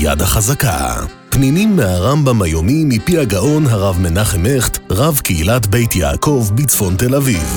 היד החזקה. פנינים מהרמב"ם היומי מפי הגאון הרב מנחם הכט, רב קהילת בית יעקב בצפון תל אביב.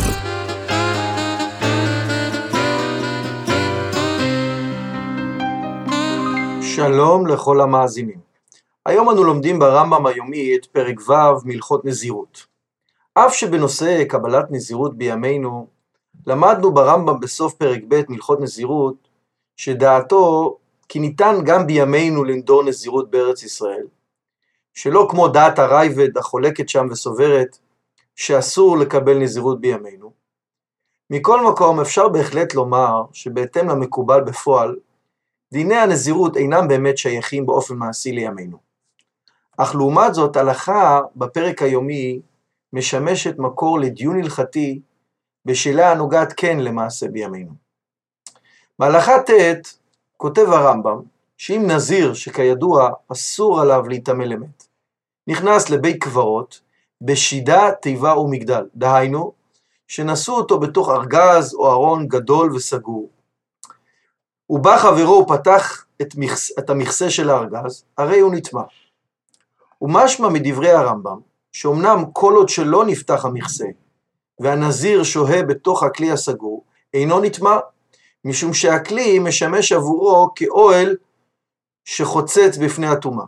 שלום לכל המאזינים. היום אנו לומדים ברמב"ם היומי את פרק ו' מהלכות נזירות. אף שבנושא קבלת נזירות בימינו, למדנו ברמב"ם בסוף פרק ב' מהלכות נזירות, שדעתו כי ניתן גם בימינו לנדור נזירות בארץ ישראל, שלא כמו דעת הרייבד החולקת שם וסוברת שאסור לקבל נזירות בימינו. מכל מקום אפשר בהחלט לומר שבהתאם למקובל בפועל, דיני הנזירות אינם באמת שייכים באופן מעשי לימינו. אך לעומת זאת, הלכה בפרק היומי משמשת מקור לדיון הלכתי בשאלה הנוגעת כן למעשה בימינו. בהלכה ט' כותב הרמב"ם שאם נזיר שכידוע אסור עליו להיטמא למת, נכנס לבית קברות בשידה, תיבה ומגדל, דהיינו שנשאו אותו בתוך ארגז או ארון גדול וסגור, ובא חברו ופתח את המכסה של הארגז, הרי הוא נטמא. ומשמע מדברי הרמב"ם, שאומנם כל עוד שלא נפתח המכסה, והנזיר שוהה בתוך הכלי הסגור, אינו נטמא, משום שהכלי משמש עבורו כאוהל שחוצץ בפני הטומאה.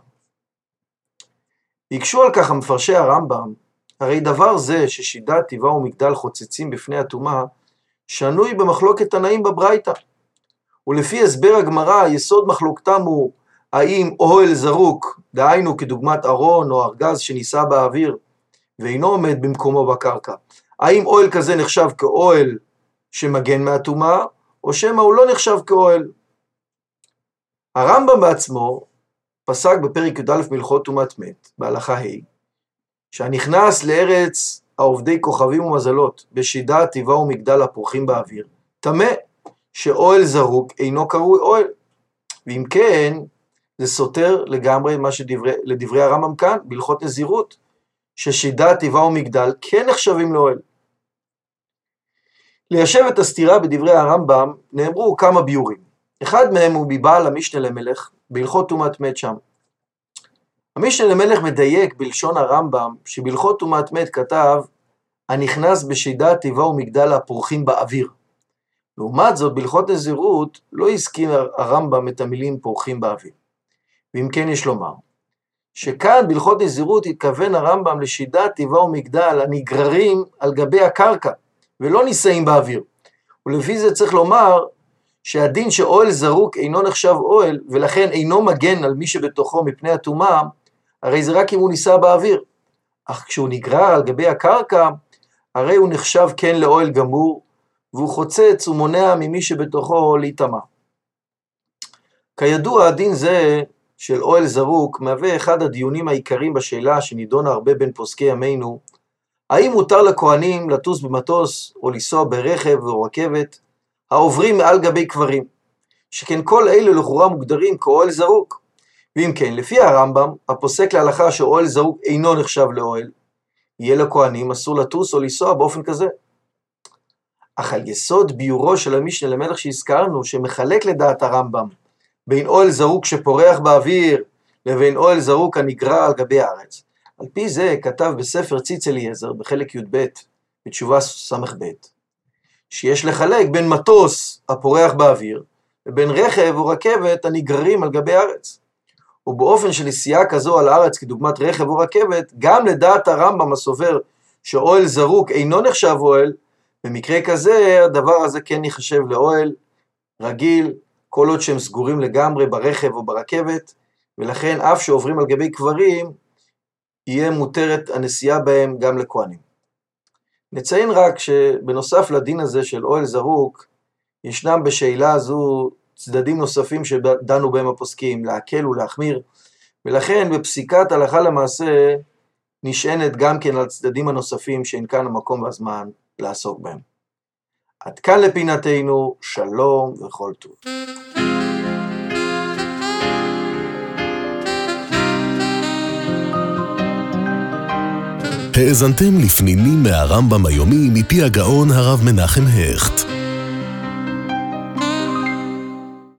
יקשו על כך המפרשי הרמב"ם, הרי דבר זה ששידה, תיבה ומגדל חוצצים בפני הטומאה, שנוי במחלוקת תנאים בברייתא. ולפי הסבר הגמרא, יסוד מחלוקתם הוא האם אוהל זרוק, דהיינו כדוגמת ארון או ארגז שנישא באוויר, ואינו עומד במקומו בקרקע, האם אוהל כזה נחשב כאוהל שמגן מהטומאה, או שמא הוא לא נחשב כאוהל. הרמב"ם בעצמו פסק בפרק י"א מהלכות טומאת מת, בהלכה ה', שהנכנס לארץ העובדי כוכבים ומזלות, בשידה, תיבה ומגדל הפורחים באוויר, טמא, שאוהל זרוק אינו קרוי אוהל. ואם כן, זה סותר לגמרי לדברי הרמב"ם כאן, בהלכות נזירות, ששידה, תיבה ומגדל כן נחשבים לאוהל. ליישב את הסתירה בדברי הרמב"ם נאמרו כמה ביורים. אחד מהם הוא מבעל המשנה למלך, בהלכות טומאת מת שם. המשנה למלך מדייק בלשון הרמב"ם, שבהלכות טומאת מת כתב, הנכנס בשידה, תיבה ומגדל הפורחים באוויר. לעומת זאת, בהלכות נזירות לא הזכיר הרמב"ם את המילים פורחים באוויר. ואם כן יש לומר, שכאן בהלכות נזירות התכוון הרמב"ם לשידה, תיבה ומגדל הנגררים על גבי הקרקע, ולא נישאים באוויר. ולפי זה צריך לומר שהדין שאוהל זרוק אינו נחשב אוהל, ולכן אינו מגן על מי שבתוכו מפני הטומאה, הרי זה רק אם הוא נישא באוויר. אך כשהוא נגרר על גבי הקרקע, הרי הוא נחשב כן לאוהל גמור, והוא חוצץ ומונע ממי שבתוכו להיטמא. כידוע, הדין זה של אוהל זרוק מהווה אחד הדיונים העיקריים בשאלה שנידונה הרבה בין פוסקי ימינו, האם מותר לכהנים לטוס במטוס או לנסוע ברכב או רכבת העוברים מעל גבי קברים, שכן כל אלה לכאורה מוגדרים כאוהל זרוק. ואם כן, לפי הרמב"ם, הפוסק להלכה שאוהל זרוק אינו נחשב לאוהל, יהיה לכהנים אסור לטוס או לנסוע באופן כזה. אך על יסוד ביורו של המשנה למלך שהזכרנו, שמחלק לדעת הרמב"ם בין אוהל זרוק שפורח באוויר לבין אוהל זרוק הנגרע על גבי הארץ, על פי זה כתב בספר ציץ אליעזר בחלק י"ב בתשובה ס"ב, שיש לחלק בין מטוס הפורח באוויר לבין רכב או רכבת הנגררים על גבי הארץ. ובאופן של נסיעה כזו על הארץ כדוגמת רכב או רכבת, גם לדעת הרמב"ם הסובר שאוהל זרוק אינו נחשב אוהל, במקרה כזה הדבר הזה כן ייחשב לאוהל רגיל, כל עוד שהם סגורים לגמרי ברכב או ברכבת, ולכן אף שעוברים על גבי קברים, יהיה מותרת הנסיעה בהם גם לכהנים. נציין רק שבנוסף לדין הזה של אוהל זרוק, ישנם בשאלה הזו צדדים נוספים שדנו בהם הפוסקים, להקל ולהחמיר, ולכן בפסיקת הלכה למעשה נשענת גם כן על צדדים הנוספים שאין כאן המקום והזמן לעסוק בהם. עד כאן לפינתנו, שלום וכל טוב. האזנתם לפנינים מהרמב"ם היומי מפי הגאון הרב מנחם הכט.